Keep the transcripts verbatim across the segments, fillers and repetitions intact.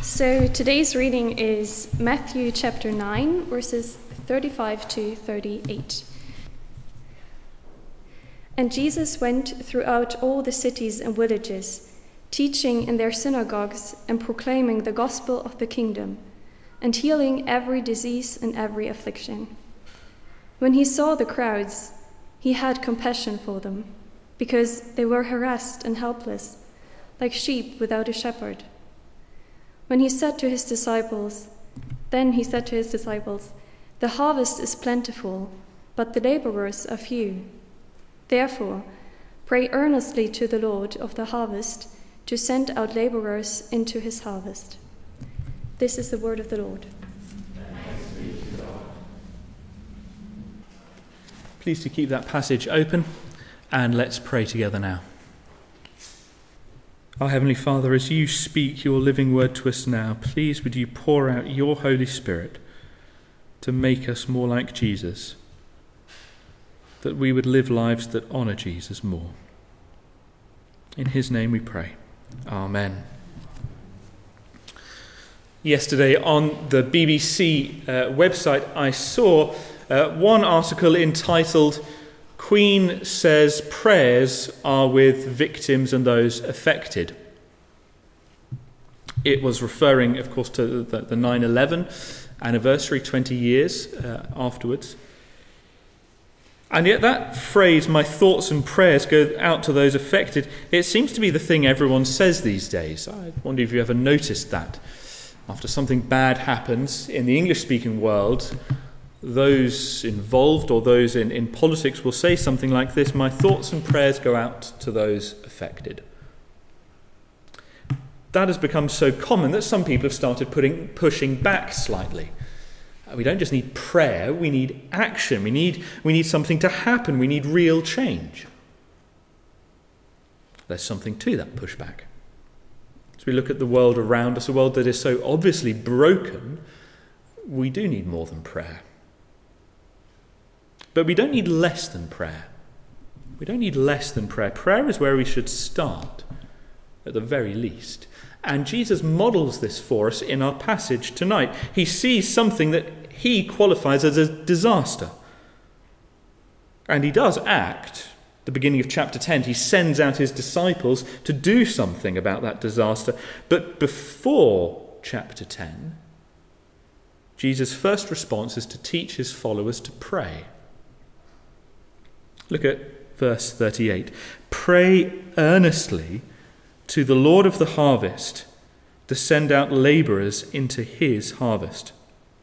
So today's reading is Matthew chapter nine, verses thirty-five to thirty-eight. And Jesus went throughout all the cities and villages, teaching in their synagogues and proclaiming the gospel of the kingdom, and healing every disease and every affliction. When he saw the crowds, he had compassion for them, because they were harassed and helpless, like sheep without a shepherd. When he said to his disciples, then he said to his disciples, "The harvest is plentiful, but the laborers are few. Therefore, pray earnestly to the Lord of the harvest to send out laborers into his harvest." This is the word of the Lord. Thanks be to God. Please to keep that passage open, and let's pray together now. Our Heavenly Father, as you speak your living word to us now, please would you pour out your Holy Spirit to make us more like Jesus, that we would live lives that honour Jesus more. In his name we pray. Amen. Yesterday on the B B C uh, website I saw uh, one article entitled "Queen Says Prayers Are With Victims and Those Affected." It was referring, of course, to the, the nine eleven anniversary, twenty years uh, afterwards. And yet that phrase, "my thoughts and prayers go out to those affected," it seems to be the thing everyone says these days. I wonder if you ever noticed that. After something bad happens in the English-speaking world, those involved or those in, in politics will say something like this: "My thoughts and prayers go out to those affected." That has become so common that some people have started putting, pushing back slightly. We don't just need prayer, we need action. We need, we need something to happen. We need real change. There's something to that pushback. As we look at the world around us, a world that is so obviously broken, we do need more than prayer. But we don't need less than prayer. We don't need less than prayer. Prayer is where we should start, at the very least. And Jesus models this for us in our passage tonight. He sees something that he qualifies as a disaster. And he does act. At the beginning of chapter ten, he sends out his disciples to do something about that disaster. But before chapter ten, Jesus' first response is to teach his followers to pray. Look at verse thirty-eight. "Pray earnestly to the Lord of the harvest to send out labourers into his harvest."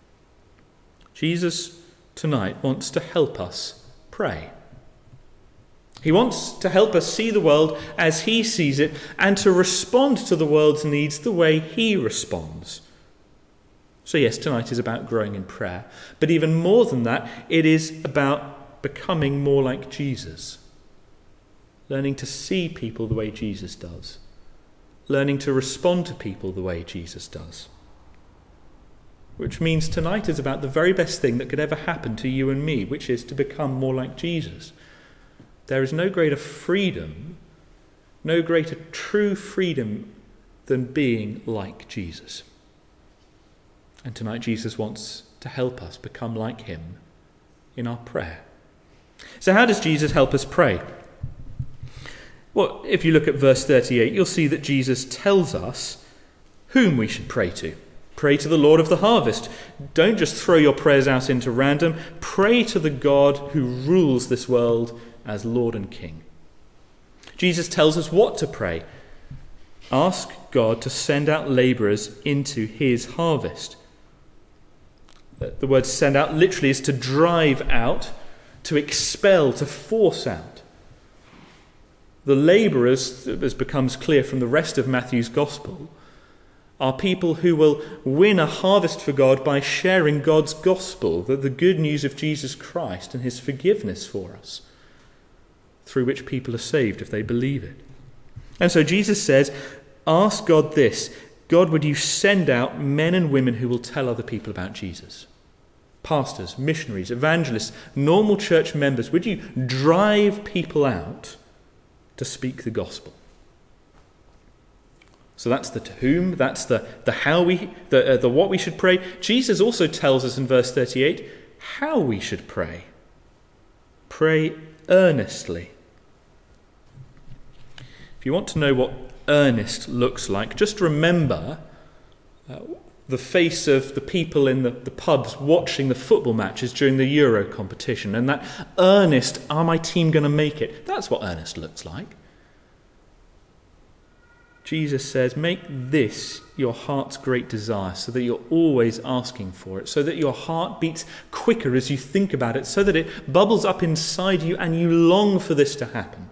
Jesus tonight wants to help us pray. He wants to help us see the world as he sees it and to respond to the world's needs the way he responds. So yes, tonight is about growing in prayer. But even more than that, it is about becoming more like Jesus. Learning to see people the way Jesus does. Learning to respond to people the way Jesus does. Which means tonight is about the very best thing that could ever happen to you and me, which is to become more like Jesus. There is no greater freedom, no greater true freedom than being like Jesus. And tonight Jesus wants to help us become like him in our prayer. So how does Jesus help us pray? Well, if you look at verse thirty-eight, you'll see that Jesus tells us whom we should pray to. Pray to the Lord of the harvest. Don't just throw your prayers out into random. Pray to the God who rules this world as Lord and King. Jesus tells us what to pray. Ask God to send out labourers into his harvest. The word "send out" literally is to drive out, to expel, to force out. The labourers, as becomes clear from the rest of Matthew's Gospel, are people who will win a harvest for God by sharing God's gospel, the, the good news of Jesus Christ and his forgiveness for us, through which people are saved if they believe it. And so Jesus says, ask God this: God, would you send out men and women who will tell other people about Jesus? Pastors, missionaries, evangelists, normal church members, would you drive people out to speak the gospel? So that's the to whom, that's the, the how we, the, uh, the what we should pray. Jesus also tells us in verse thirty-eight how we should pray. Pray earnestly. If you want to know what earnest looks like, just remember uh, the face of the people in the, the pubs watching the football matches during the Euro competition, and that earnest, are my team going to make it? That's what earnest looks like. Jesus says, make this your heart's great desire, so that you're always asking for it, so that your heart beats quicker as you think about it, so that it bubbles up inside you and you long for this to happen.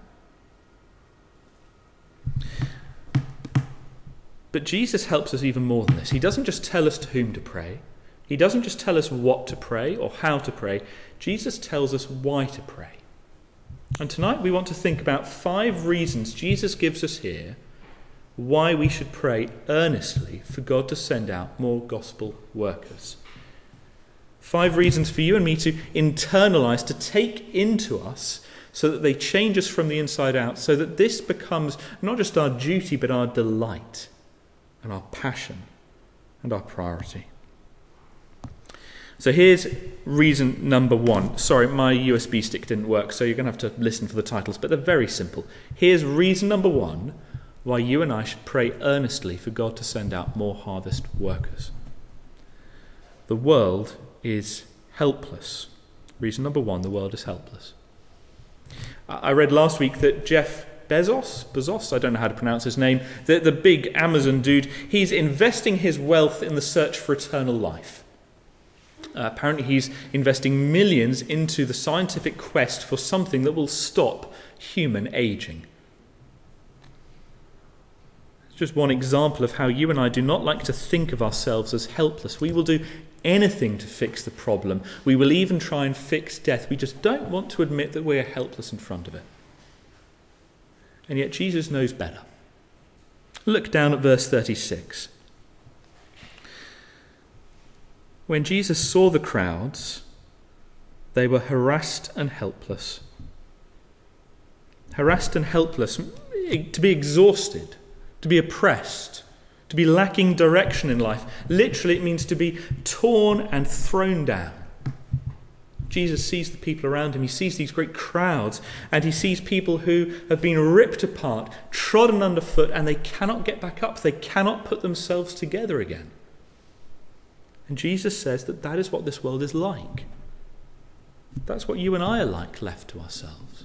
But Jesus helps us even more than this. He doesn't just tell us to whom to pray. He doesn't just tell us what to pray or how to pray. Jesus tells us why to pray. And tonight we want to think about five reasons Jesus gives us here why we should pray earnestly for God to send out more gospel workers. Five reasons for you and me to internalize, to take into us, so that they change us from the inside out, so that this becomes not just our duty, but our delight and our passion and our priority. So here's reason number one. Sorry, my U S B stick didn't work, so you're going to have to listen for the titles, but they're very simple. Here's reason number one why you and I should pray earnestly for God to send out more harvest workers. The world is helpless. Reason number one, the world is helpless. I read last week that Jeff Bezos, Bezos, I don't know how to pronounce his name, the, the big Amazon dude, he's investing his wealth in the search for eternal life. Uh, apparently he's investing millions into the scientific quest for something that will stop human aging. Just one example of how you and I do not like to think of ourselves as helpless. We will do anything to fix the problem. We will even try and fix death. We just don't want to admit that we are helpless in front of it. And yet Jesus knows better. Look down at verse thirty-six. When Jesus saw the crowds, they were harassed and helpless. Harassed and helpless, to be exhausted, to be oppressed, to be lacking direction in life. Literally, it means to be torn and thrown down. Jesus sees the people around him. He sees these great crowds, and he sees people who have been ripped apart, trodden underfoot, and they cannot get back up. They cannot put themselves together again. And Jesus says that that is what this world is like. That's what you and I are like, left to ourselves.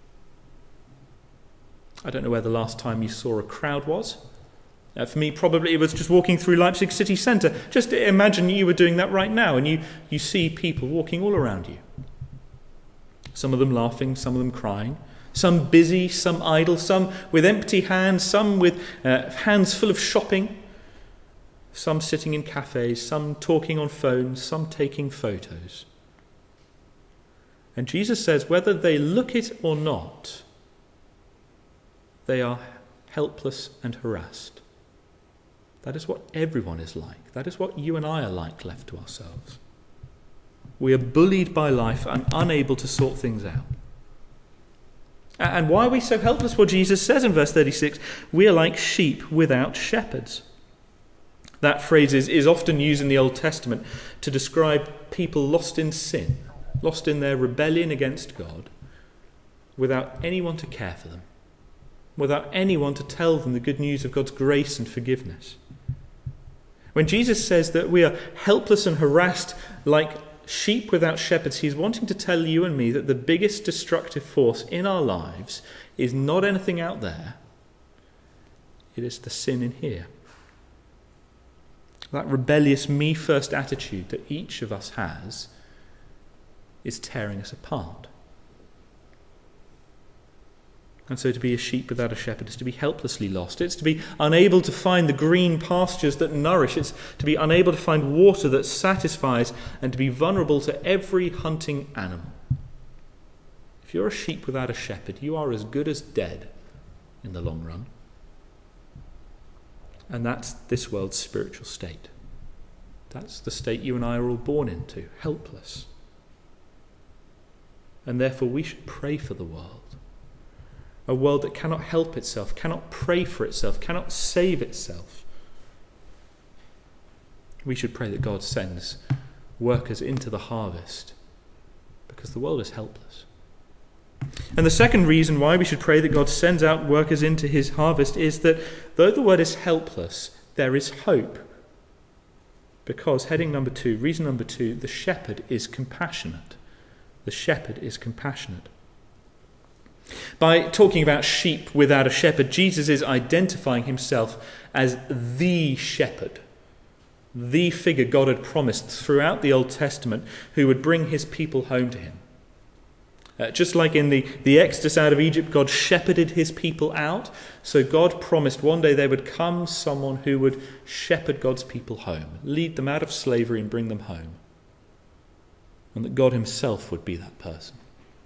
I don't know where the last time you saw a crowd was. Uh, for me, probably it was just walking through Leipzig city centre. Just imagine you were doing that right now, and you, you see people walking all around you. Some of them laughing, some of them crying, some busy, some idle, some with empty hands, some with uh, hands full of shopping, some sitting in cafes, some talking on phones, some taking photos. And Jesus says whether they look it or not, they are helpless and harassed. That is what everyone is like. That is what you and I are like, left to ourselves. We are bullied by life and unable to sort things out. And why are we so helpless? Well, Jesus says in verse thirty-six, we are like sheep without shepherds. That phrase is, is often used in the Old Testament to describe people lost in sin, lost in their rebellion against God, without anyone to care for them, without anyone to tell them the good news of God's grace and forgiveness. When Jesus says that we are helpless and harassed like sheep without shepherds, he's wanting to tell you and me that the biggest destructive force in our lives is not anything out there. It is the sin in here. That rebellious me-first attitude that each of us has is tearing us apart. And so to be a sheep without a shepherd is to be helplessly lost. It's to be unable to find the green pastures that nourish. It's to be unable to find water that satisfies, and to be vulnerable to every hunting animal. If you're a sheep without a shepherd, you are as good as dead in the long run. And that's this world's spiritual state. That's the state you and I are all born into, helpless. And therefore we should pray for the world. A world that cannot help itself, cannot pray for itself, cannot save itself. We should pray that God sends workers into the harvest because the world is helpless. And the second reason why we should pray that God sends out workers into his harvest is that though the world is helpless, there is hope. Because, heading number two, reason number two, the shepherd is compassionate. The shepherd is compassionate. By talking about sheep without a shepherd, Jesus is identifying himself as the shepherd, the figure God had promised throughout the Old Testament who would bring his people home to him. Uh, just like in the, the Exodus out of Egypt, God shepherded his people out, so God promised one day there would come someone who would shepherd God's people home, lead them out of slavery and bring them home, and that God himself would be that person.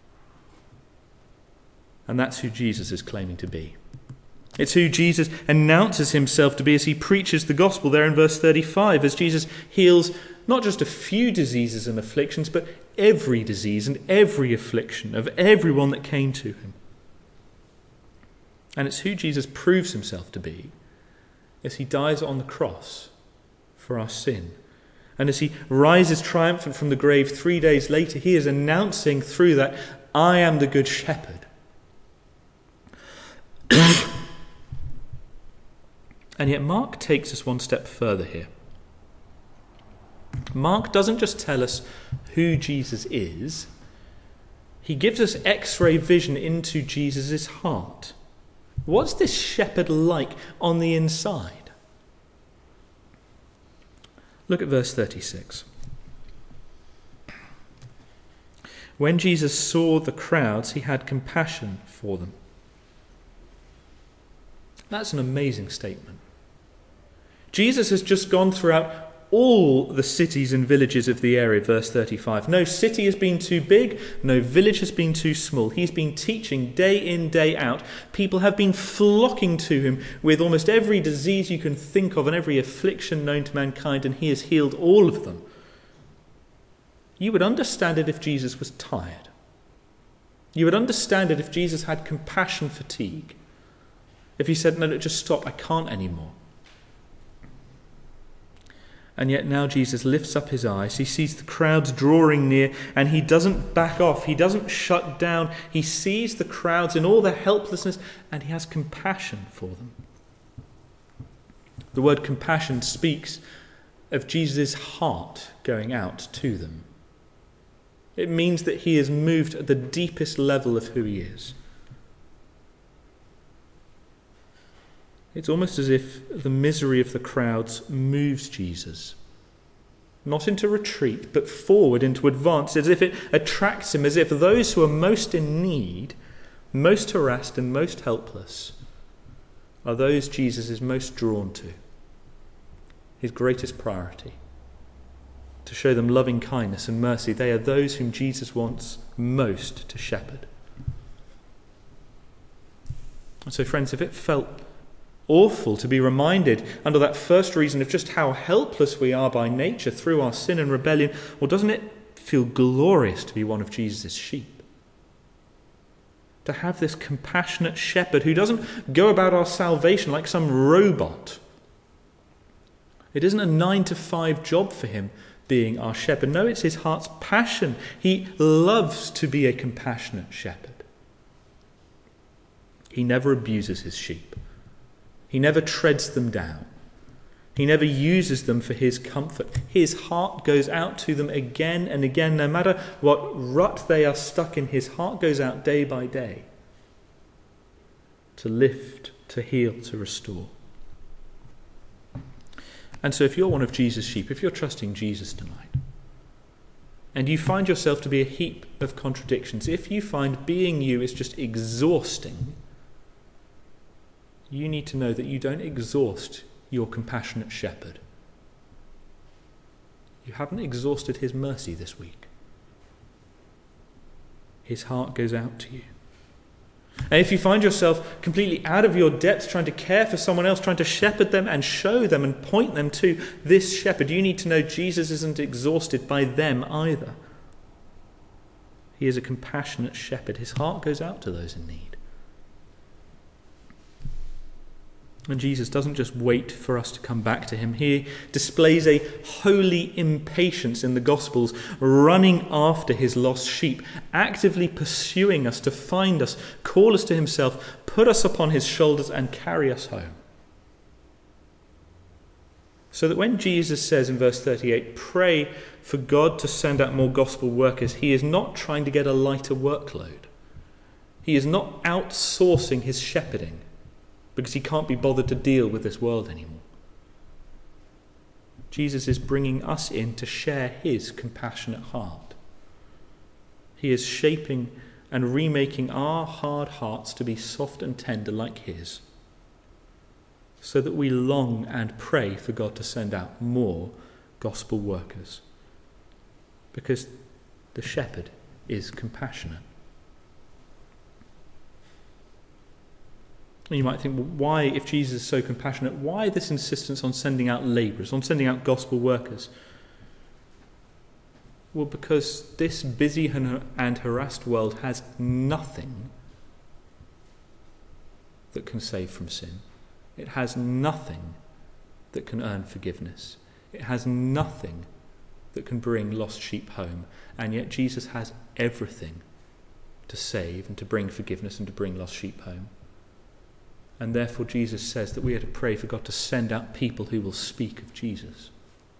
And that's who Jesus is claiming to be. It's who Jesus announces himself to be as he preaches the gospel there in verse thirty-five, as Jesus heals not just a few diseases and afflictions, but every disease and every affliction of everyone that came to him. And it's who Jesus proves himself to be as he dies on the cross for our sin. And as he rises triumphant from the grave three days later, he is announcing through that, I am the good shepherd. And yet Mark takes us one step further here. Mark doesn't just tell us who Jesus is, he gives us X-ray vision into Jesus' heart. What's this shepherd like on the inside? Look at verse thirty-six. When Jesus saw the crowds, he had compassion for them. That's an amazing statement. Jesus has just gone throughout all the cities and villages of the area, verse thirty-five. No city has been too big, no village has been too small. He's been teaching day in, day out. People have been flocking to him with almost every disease you can think of and every affliction known to mankind, and he has healed all of them. You would understand it if Jesus was tired. You would understand it if Jesus had compassion fatigue. If he said, no, no, just stop, I can't anymore. And yet now Jesus lifts up his eyes. He sees the crowds drawing near, and he doesn't back off. He doesn't shut down. He sees the crowds in all their helplessness, and he has compassion for them. The word compassion speaks of Jesus' heart going out to them. It means that he is moved at the deepest level of who he is. It's almost as if the misery of the crowds moves Jesus. Not into retreat, but forward into advance, as if it attracts him, as if those who are most in need, most harassed and most helpless, are those Jesus is most drawn to. His greatest priority. To show them loving kindness and mercy. They are those whom Jesus wants most to shepherd. And so, friends, if it felt awful to be reminded under that first reason of just how helpless we are by nature through our sin and rebellion, or doesn't it feel glorious to be one of Jesus' sheep? To have this compassionate shepherd who doesn't go about our salvation like some robot. It isn't a nine to five job for him being our shepherd. No, it's his heart's passion. He loves to be a compassionate shepherd. He never abuses his sheep. He never treads them down. He never uses them for his comfort. His heart goes out to them again and again. No matter what rut they are stuck in, his heart goes out day by day to lift, to heal, to restore. And so if you're one of Jesus' sheep, if you're trusting Jesus tonight, and you find yourself to be a heap of contradictions, if you find being you is just exhausting, you need to know that you don't exhaust your compassionate shepherd. You haven't exhausted his mercy this week. His heart goes out to you. And if you find yourself completely out of your depths trying to care for someone else, trying to shepherd them and show them and point them to this shepherd, you need to know Jesus isn't exhausted by them either. He is a compassionate shepherd. His heart goes out to those in need. And Jesus doesn't just wait for us to come back to him. He displays a holy impatience in the Gospels, running after his lost sheep, actively pursuing us to find us, call us to himself, put us upon his shoulders and carry us home. So that when Jesus says in verse thirty-eight, pray for God to send out more gospel workers, he is not trying to get a lighter workload. He is not outsourcing his shepherding, because he can't be bothered to deal with this world anymore. Jesus is bringing us in to share his compassionate heart. He is shaping and remaking our hard hearts to be soft and tender like his, so that we long and pray for God to send out more gospel workers, because the shepherd is compassionate. You might think, well, why, if Jesus is so compassionate, why this insistence on sending out labourers, on sending out gospel workers? Well, because this busy and harassed world has nothing that can save from sin. It has nothing that can earn forgiveness. It has nothing that can bring lost sheep home. And yet Jesus has everything to save and to bring forgiveness and to bring lost sheep home. And therefore Jesus says that we are to pray for God to send out people who will speak of Jesus.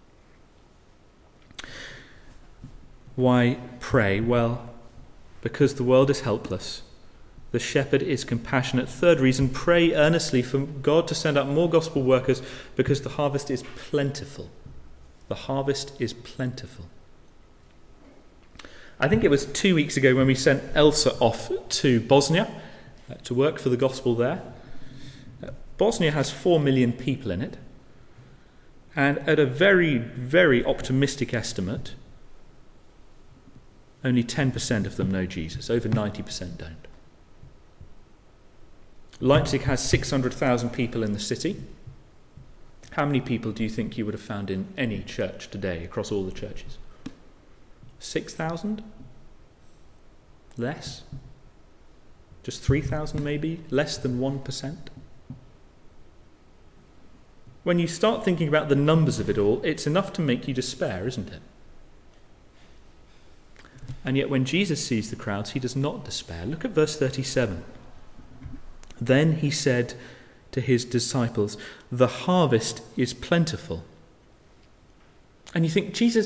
Why pray? Well, because the world is helpless. The shepherd is compassionate. Third reason, pray earnestly for God to send out more gospel workers, because the harvest is plentiful. The harvest is plentiful. I think it was two weeks ago when we sent Elsa off to Bosnia uh, to work for the gospel there. Bosnia has four million people in it, and at a very, very optimistic estimate, only ten percent of them know Jesus. Over ninety percent don't. Leipzig has six hundred thousand people in the city. How many people do you think you would have found in any church today across all the churches? six thousand? Less? Just three thousand maybe? Less than one percent? When you start thinking about the numbers of it all, it's enough to make you despair, isn't it? And yet when Jesus sees the crowds, he does not despair. Look at verse thirty-seven. Then he said to his disciples, the harvest is plentiful. And you think, Jesus,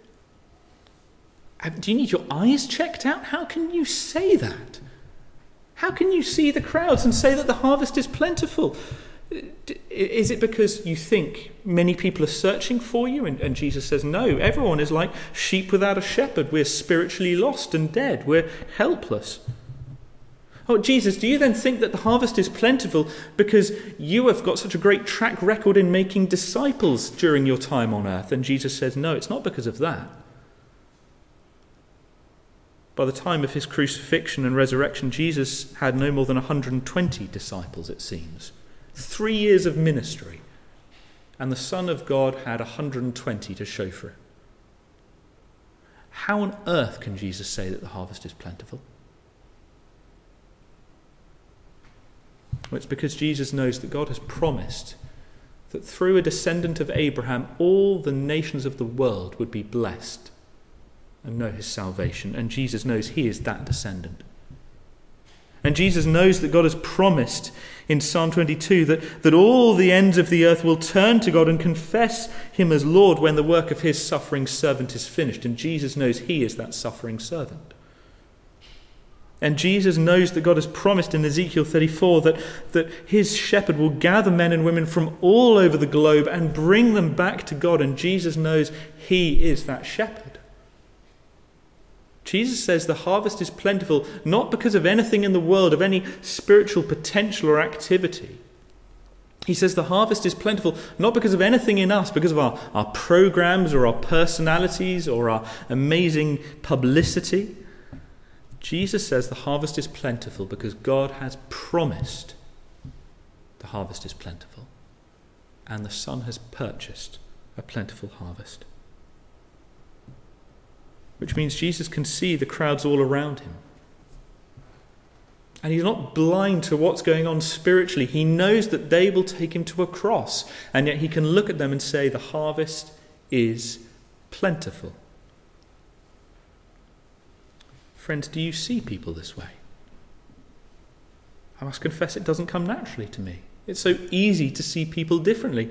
do you need your eyes checked out? How can you say that? How can you see the crowds and say that the harvest is plentiful? Is it because you think many people are searching for you? And, and Jesus says, no, everyone is like sheep without a shepherd. We're spiritually lost and dead. We're helpless. Oh, Jesus, do you then think that the harvest is plentiful because you have got such a great track record in making disciples during your time on earth? And Jesus says, no, it's not because of that. By the time of his crucifixion and resurrection, Jesus had no more than one hundred twenty disciples, it seems. Three years of ministry, and the Son of God had one hundred twenty to show for it. How on earth can Jesus say that the harvest is plentiful? Well, it's because Jesus knows that God has promised that through a descendant of Abraham, all the nations of the world would be blessed and know his salvation. And Jesus knows he is that descendant. And Jesus knows that God has promised in Psalm twenty-two that, that all the ends of the earth will turn to God and confess him as Lord when the work of his suffering servant is finished. And Jesus knows he is that suffering servant. And Jesus knows that God has promised in Ezekiel thirty-four that, that his shepherd will gather men and women from all over the globe and bring them back to God. And Jesus knows he is that shepherd. Jesus says the harvest is plentiful, not because of anything in the world, of any spiritual potential or activity. He says the harvest is plentiful, not because of anything in us, because of our, our programs or our personalities or our amazing publicity. Jesus says the harvest is plentiful because God has promised the harvest is plentiful, and the Son has purchased a plentiful harvest. Which means Jesus can see the crowds all around him. And he's not blind to what's going on spiritually. He knows that they will take him to a cross. And yet he can look at them and say, the harvest is plentiful. Friends, do you see people this way? I must confess it doesn't come naturally to me. It's so easy to see people differently.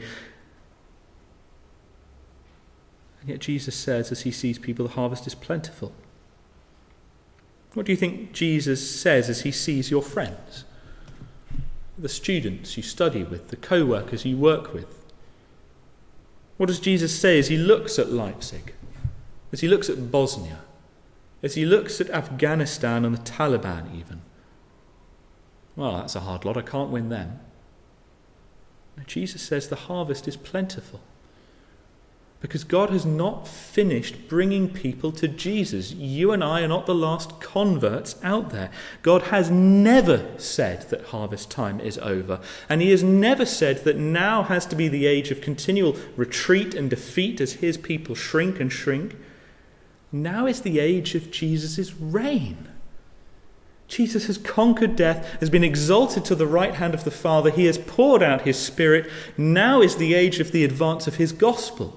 And yet Jesus says, as he sees people, the harvest is plentiful. What do you think Jesus says as he sees your friends? The students you study with, the co-workers you work with. What does Jesus say as he looks at Leipzig, as he looks at Bosnia, as he looks at Afghanistan and the Taliban even? Well, that's a hard lot, I can't win them. No, Jesus says the harvest is plentiful. Because God has not finished bringing people to Jesus. You and I are not the last converts out there. God has never said that harvest time is over. And he has never said that now has to be the age of continual retreat and defeat as his people shrink and shrink. Now is the age of Jesus' reign. Jesus has conquered death, has been exalted to the right hand of the Father. He has poured out his Spirit. Now is the age of the advance of his gospel.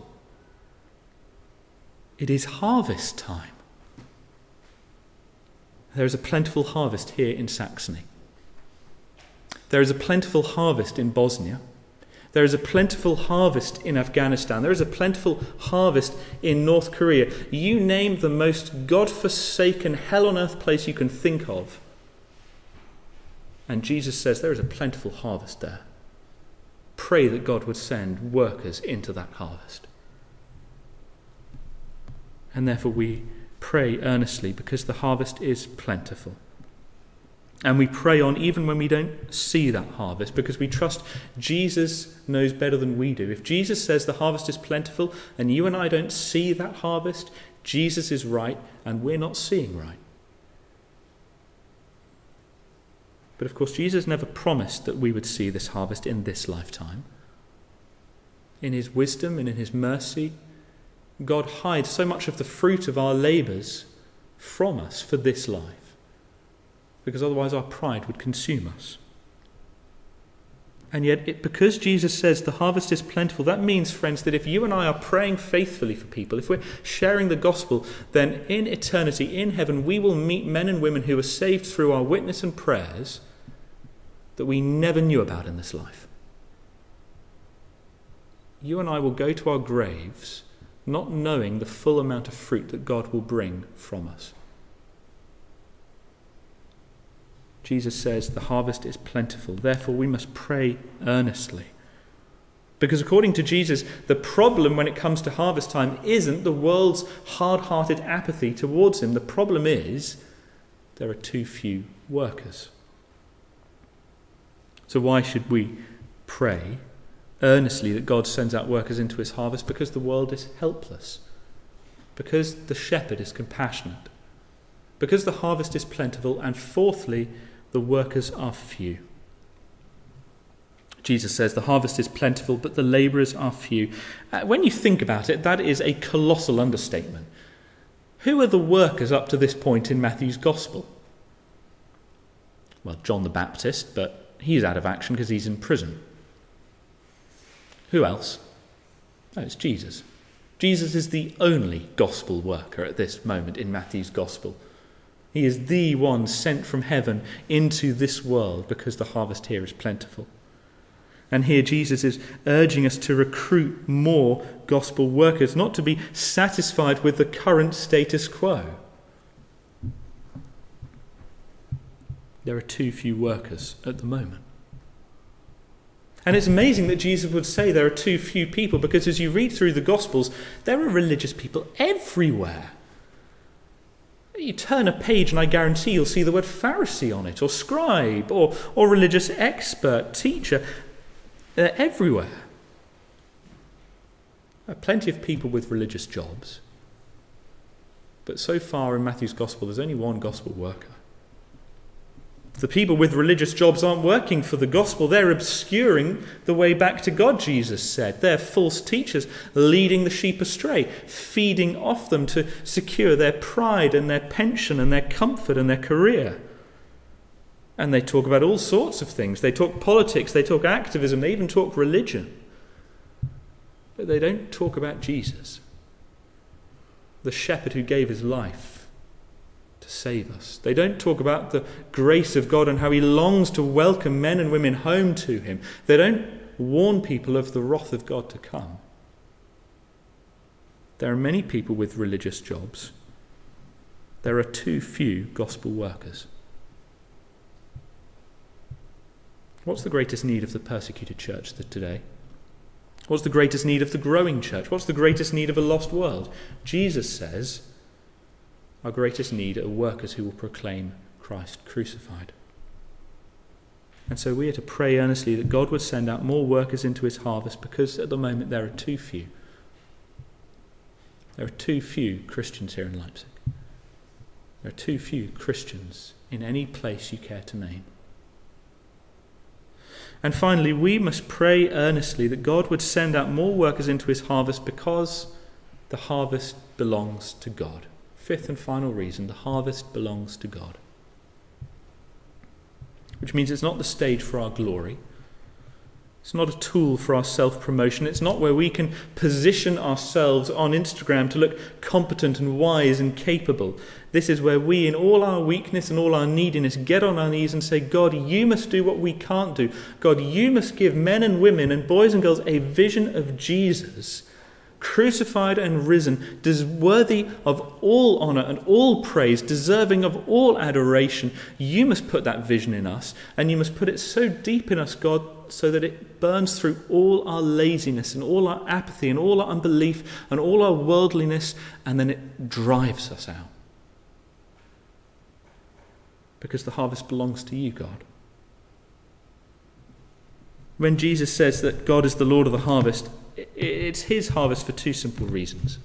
It is harvest time. There is a plentiful harvest here in Saxony. There is a plentiful harvest in Bosnia. There is a plentiful harvest in Afghanistan. There is a plentiful harvest in North Korea. You name the most God-forsaken, hell-on-earth place you can think of. And Jesus says there is a plentiful harvest there. Pray that God would send workers into that harvest. And therefore we pray earnestly because the harvest is plentiful. And we pray on even when we don't see that harvest because we trust Jesus knows better than we do. If Jesus says the harvest is plentiful and you and I don't see that harvest, Jesus is right and we're not seeing right. But of course, Jesus never promised that we would see this harvest in this lifetime. In his wisdom and in his mercy, God hides so much of the fruit of our labours from us for this life, because otherwise our pride would consume us. And yet, it, because Jesus says the harvest is plentiful, that means, friends, that if you and I are praying faithfully for people, if we're sharing the gospel, then in eternity, in heaven, we will meet men and women who are saved through our witness and prayers that we never knew about in this life. You and I will go to our graves not knowing the full amount of fruit that God will bring from us. Jesus says the harvest is plentiful. Therefore, we must pray earnestly. Because according to Jesus, the problem when it comes to harvest time isn't the world's hard-hearted apathy towards him. The problem is there are too few workers. So why should we pray earnestly that God sends out workers into his harvest? Because the world is helpless. Because the shepherd is compassionate. Because the harvest is plentiful. And fourthly, the workers are few. Jesus says the harvest is plentiful, but the labourers are few. Uh, when you think about it, that is a colossal understatement. Who are the workers up to this point in Matthew's Gospel? Well, John the Baptist, but he's out of action because he's in prison. Who else? No, it's Jesus. Jesus is the only gospel worker at this moment in Matthew's Gospel. He is the one sent from heaven into this world because the harvest here is plentiful. And here Jesus is urging us to recruit more gospel workers, not to be satisfied with the current status quo. There are too few workers at the moment. And it's amazing that Jesus would say there are too few people, because as you read through the Gospels, there are religious people everywhere. You turn a page and I guarantee you'll see the word Pharisee on it, or scribe, or, or religious expert, teacher. They're everywhere. There are plenty of people with religious jobs. But so far in Matthew's Gospel, there's only one gospel worker. The people with religious jobs aren't working for the gospel. They're obscuring the way back to God, Jesus said. They're false teachers leading the sheep astray, feeding off them to secure their pride and their pension and their comfort and their career. And they talk about all sorts of things. They talk politics, they talk activism, they even talk religion. But they don't talk about Jesus, the shepherd who gave his life to save us. They don't talk about the grace of God and how he longs to welcome men and women home to him. They don't warn people of the wrath of God to come. There are many people with religious jobs. There are too few gospel workers. What's the greatest need of the persecuted church today? What's the greatest need of the growing church? What's the greatest need of a lost world? Jesus says our greatest need are workers who will proclaim Christ crucified. And so we are to pray earnestly that God would send out more workers into his harvest, because at the moment there are too few. There are too few Christians here in Leipzig. There are too few Christians in any place you care to name. And finally, we must pray earnestly that God would send out more workers into his harvest, because the harvest belongs to God. Fifth and final reason, the harvest belongs to God. Which means it's not the stage for our glory. It's not a tool for our self-promotion. It's not where we can position ourselves on Instagram to look competent and wise and capable. This is where we, in all our weakness and all our neediness, get on our knees and say, God, you must do what we can't do. God, you must give men and women and boys and girls a vision of Jesus, crucified and risen, worthy of all honour and all praise, deserving of all adoration. You must put that vision in us, and you must put it so deep in us, God, so that it burns through all our laziness and all our apathy and all our unbelief and all our worldliness, and then it drives us out. Because the harvest belongs to you, God. When Jesus says that God is the Lord of the harvest, it's his harvest for two simple reasons.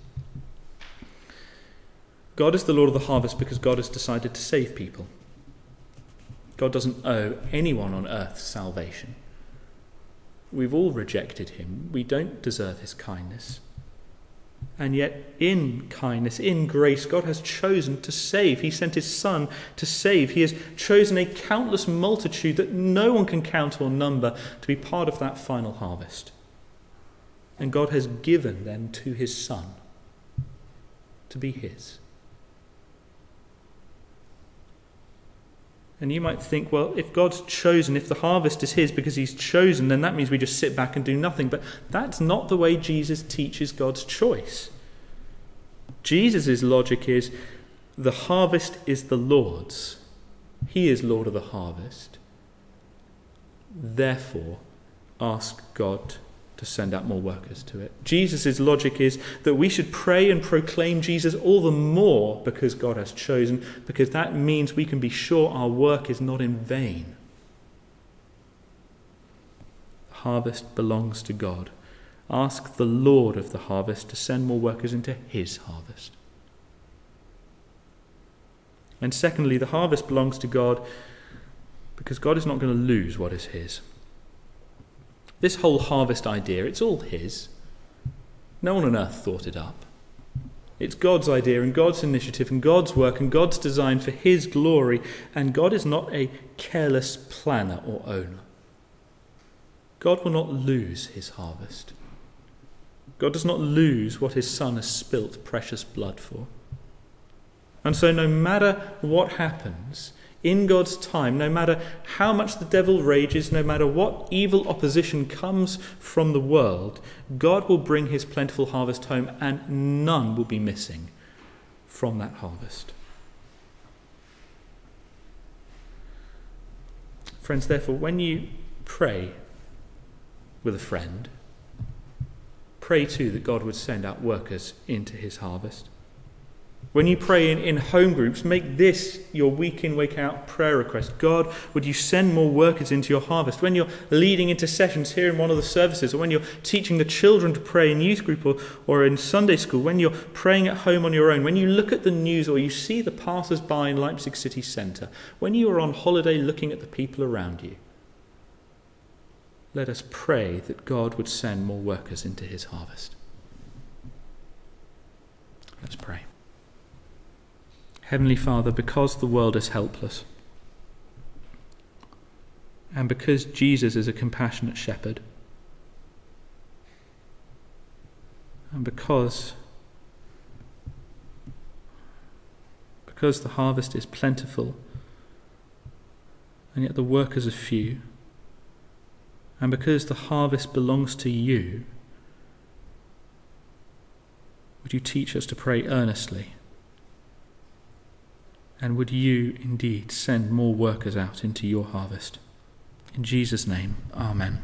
God is the Lord of the harvest because God has decided to save people. God doesn't owe anyone on earth salvation. We've all rejected him. We don't deserve his kindness. And yet, in kindness, in grace, God has chosen to save. He sent his Son to save. He has chosen a countless multitude that no one can count or number to be part of that final harvest. And God has given them to his Son to be his. And you might think, well, if God's chosen, if the harvest is his because he's chosen, then that means we just sit back and do nothing. But that's not the way Jesus teaches God's choice. Jesus' logic is, the harvest is the Lord's. He is Lord of the harvest. Therefore, ask God to send out more workers to it. Jesus' logic is that we should pray and proclaim Jesus all the more because God has chosen, because that means we can be sure our work is not in vain. The harvest belongs to God. Ask the Lord of the harvest to send more workers into his harvest. And secondly, the harvest belongs to God because God is not going to lose what is his. This whole harvest idea, it's all his. No one on earth thought it up. It's God's idea and God's initiative and God's work and God's design for his glory, and God is not a careless planner or owner. God will not lose his harvest. God does not lose what his Son has spilt precious blood for. And so no matter what happens, in God's time, no matter how much the devil rages, no matter what evil opposition comes from the world, God will bring his plentiful harvest home, and none will be missing from that harvest. Friends, therefore, when you pray with a friend, pray too that God would send out workers into his harvest. When you pray in, in home groups, make this your week in, week out prayer request. God, would you send more workers into your harvest? When you're leading into sessions here in one of the services, or when you're teaching the children to pray in youth group or, or in Sunday school, when you're praying at home on your own, when you look at the news or you see the passers-by in Leipzig city centre, when you are on holiday looking at the people around you, let us pray that God would send more workers into his harvest. Let's pray. Heavenly Father, because the world is helpless, and because Jesus is a compassionate shepherd, and because, because the harvest is plentiful, and yet the workers are few, and because the harvest belongs to you, would you teach us to pray earnestly? And would you indeed send more workers out into your harvest? In Jesus' name, amen.